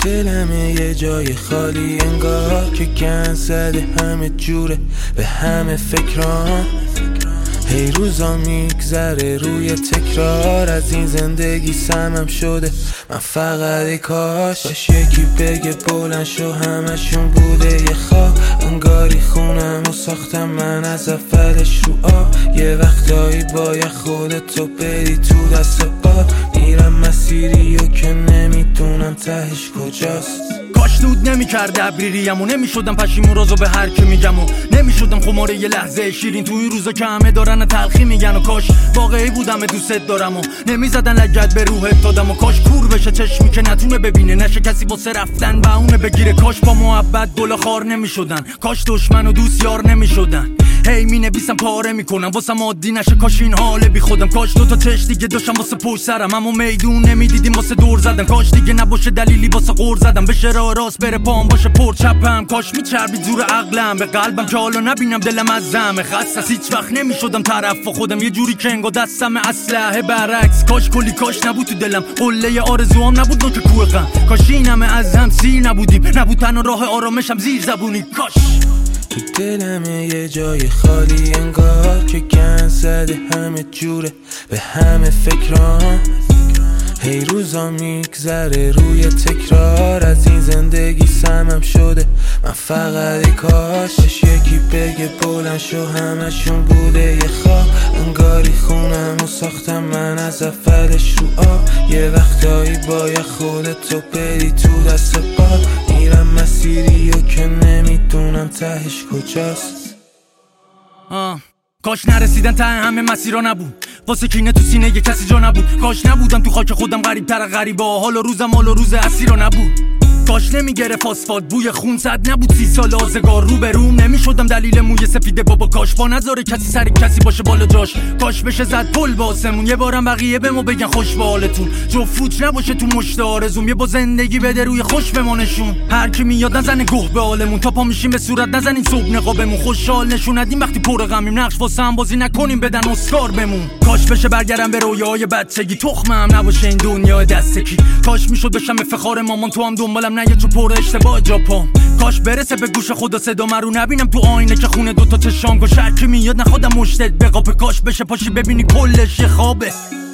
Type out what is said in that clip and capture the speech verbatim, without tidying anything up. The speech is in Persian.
دلمه یه جای خالی انگار که گند زده همه جوره به همه فکران. هی روزا میگذره روی تکرار از این زندگی سمم شده من فقط ای کاش باش یکی بگه بلند شو همشون بوده یه خواب. انگاری خونم و ساختم من از اولش رو آب. یه وقتایی باید خودتو بری تو دست باد. میرم مسیری و که نمیدونم تهش کجاست. کاش دود نمی کرده ابریریم و نمی شدم پشیمون رازو به هر که میگم و نمی شدم خماره یه لحظه شیرین تو این روزا که همه دارن تلخی میگن. و کاش واقعی بودم دوست دارم و نمی زدن لگد به روحت دادم. و کاش کور بشه چشمی که نتونه ببینه نشه کسی واسه رفتن بهونه بگیره. کاش با محبت گل خار نمی شدن. کاش دشمن و دوست یار نمی شدن. هی می نویسم پاره میکنم واسم عادی نشه کاش این حاله بی خودم. کاش دوتا چش دیگه داشتم واسه پشت سرم اما میدون نمیدیدیم واسه دور زدن. کاش دیگه نباشه دلیلی واسه غور زدم بشه راه راست بره پام باشه پر چپم. کاش میچربید زور عقلم به قلبم که حالا نبینم دلم از زمه خسته. هیچ وقت نمیشدم طرف خودم یه جوری که انگار دستم اسلحه برعکس. کاش کلی کاش نبود تو دلم قله آرزوام نبود نوک کوه غم. کاش این همه از هم سیر نبودیم نبود تنها راه آرامشم زیر زبونی. کاش تو دلمه یه جای خالی انگار که گند زده همه جوره به همه فکران. هی روزا میگذره روی تکرار از این زندگی سمم شده من فقط ای کاش یکی بگه بلند شو همشون بوده یه خواب. انگاری خونم و ساختم من از اولش رو آب. یه وقتایی باید خودتو بری تو دست باد. میرم مسیری و که نمیدونم تهش کجاست. آه کاش نرسیدن ته همه مسیرها نبود واسه کینه تو سینه یه کسی جا نبود. کاش نبودم تو خاک خودم غریب تر غریبه حال و روزم حال و روز اسیرا نبود. کاش نمیگرفت آسفالت بوی خون صد نبود سی سال آزگار رو به روم نمیشدم دلیل موی سفیده بابا. کاش با نذاره کسی سر کسی باشه بالا جاش. کاش بشه زد پل باسمون یه بارم بقیه بمو بگن خوش به حالتون. جو فوت نباشه تو مشت آرزوم یه با زندگی بده روی خوش بمانشون. هر کی میاد نزنه گوه به حالمون تا پا میشیم به صورت نزنیم صبح نقابمون. خوشحال نشون ندیم وقتی پر غمیم نقش واسه هم بازی نکنیم بدن اسکار بمون. کاش بشه برگردم به رویای بچگی تخمم نباشه این دنیا دستکی. کاش میشد بشم افتخار مامان تو هم دنبالم نه چو پر اشتباه جاپام. کاش برسه به گوش خدا صدا من رو نبینم تو آینه که خونه دوتا چشام گو شرکی میاد نه خودم مشتت بقاپه. کاش بشه پاشی ببینی کلش یه خوابه.